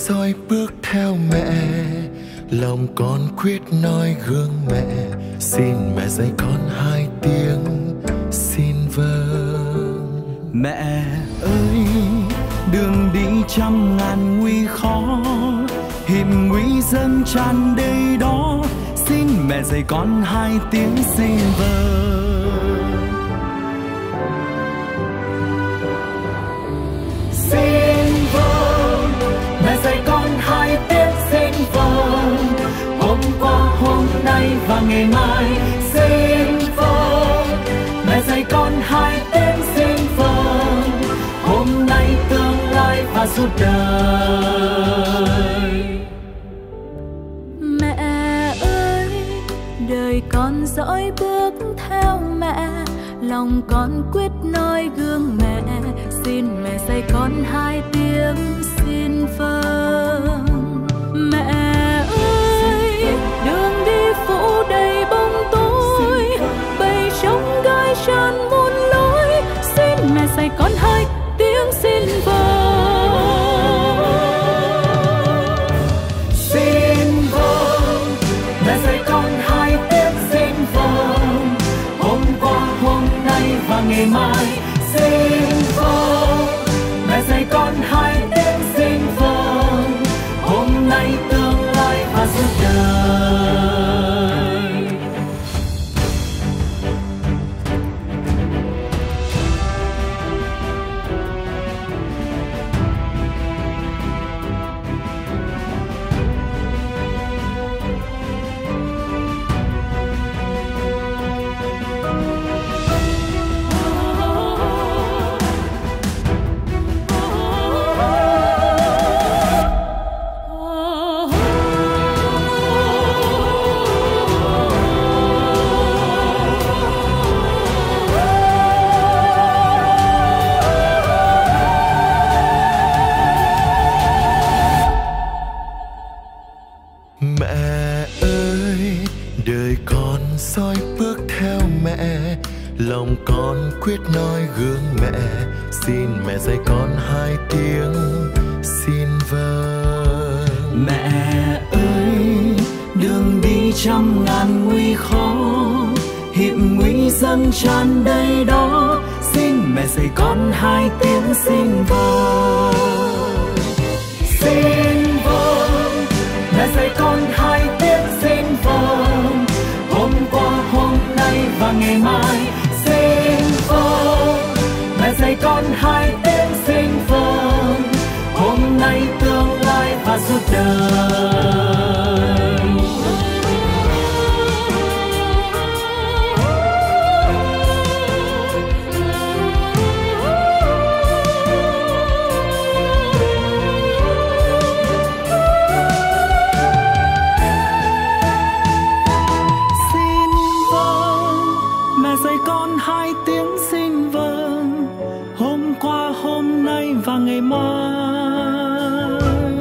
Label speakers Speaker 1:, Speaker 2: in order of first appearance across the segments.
Speaker 1: soi bước theo mẹ, lòng con quyết nói gương mẹ. Xin mẹ dạy con hai tiếng xin vâng.
Speaker 2: Mẹ ơi, đường đi trăm ngàn nguy khó, hiểm nguy dâng tràn đầy đó. Xin mẹ dạy con hai tiếng xin vâng.
Speaker 3: Xin vâng, mẹ dạy con hai tiếng xin vâng. Hôm qua, hôm nay và ngày mai. Xin vâng, mẹ dạy con hai tiếng xin vâng. Hôm nay, tương lai và suốt đời.
Speaker 4: Mẹ ơi, đời con dõi bước theo mẹ, lòng con quyết noi gương mẹ. Xin mẹ dạy con hai tiếng xin vâng. Mẹ ơi, đường đi phủ đầy bóng tối, bầy trống gai tràn muôn lối. Xin mẹ dạy con hai tiếng xin vâng.
Speaker 3: Xin vâng, mẹ dạy con hai tiếng xin vâng. Hôm qua, hôm nay và ngày mai. Xin vâng, mẹ dạy con hai tiếng xin vâng. Hôm nay, tương lai và suốt đời.
Speaker 1: Mẹ ơi, đời con soi bước theo mẹ, lòng con quyết noi gương mẹ. Xin mẹ dạy con hai tiếng xin vâng.
Speaker 2: Mẹ ơi, đường đi trăm ngàn nguy khó, hiểm nguy dâng tràn đầy đó. Xin mẹ dạy con hai tiếng xin vâng.
Speaker 3: Xin vâng, mẹ dạy con hai tiếng xin vâng. Hôm qua, hôm nay và ngày mai. Xin vâng, mẹ dạy con hai tiếng xin vâng. Hôm nay, tương lai và suốt đời.
Speaker 2: Hai tiếng xin vâng. Hôm qua, hôm nay và ngày mai.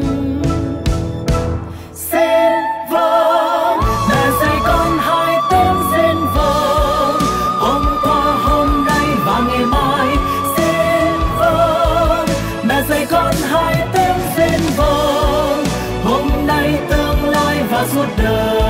Speaker 3: Xin vâng, mẹ dạy con hai tiếng xin vâng. Hôm qua, hôm nay và ngày mai. Xin vâng, mẹ dạy con hai tiếng xin vâng. Hôm nay, tương lai và suốt đời.